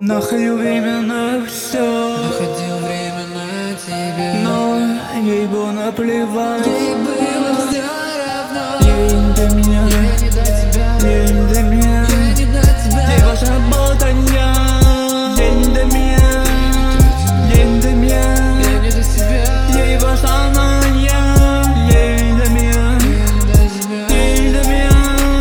Находил время на все, находил время на тебе, но ей было наплевать. ей было все равно. Ей не до меня, Я не до тебя, ей не до меня, я не до тебя. ей важна болтанья. Ей не до меня, ей не до меня, Я не до себя, ей важна она, ей не до меня, я не до тебя. ей не до меня.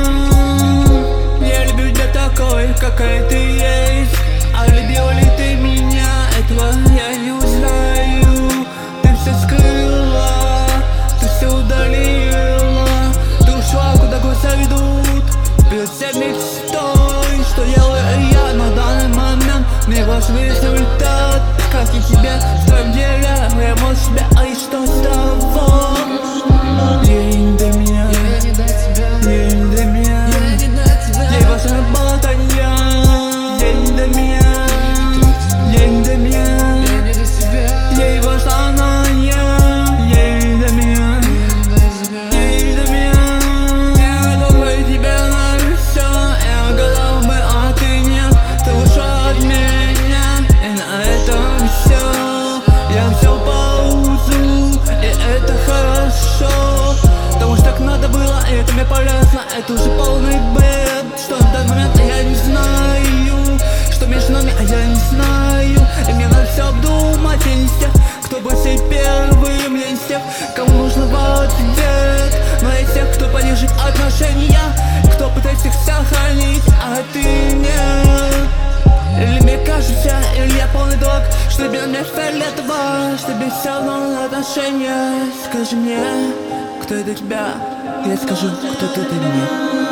Я люблю тебя такой, какая ты есть. А любила ли ты меня, этого я не узнаю. Ты все скрыла, ты все удалила, ты ушла, куда глаза ведут. Перед всей мечтой, что делаю я на данный момент. Мне важен весь результат, как и тебе в твоем деле. Я могу себя, а и что с того? Ей не до меня, Я не до тебя, ей не до меня, я не до тебя. ей важна болтанья. Ей не до меня, ей не до меня, Я не до себя, ей важна она, ей не до меня, я не до тебя. ей не до меня. Я готовый тебе на все, я готов бы, а ты нет. Ты ушла от меня, и на этом все. Я взял паузу, и это хорошо, потому что так надо было, и это мне полезно. Это уже полный бред, что на данный момент я не знаю, что между нами, а я не знаю. И мне надо все обдумать, я не из тех, кто бросит первым, я не из тех, кому нужно в ответ. Но я из тех, кто поддержит отношения, кто пытается их сохранить, а ты нет. Или мне кажется, или я полный дурак, что тебе на меня фиолетово, что тебе все равно на отношения. Скажи мне, кто это тебя, я скажу, кто ты мне.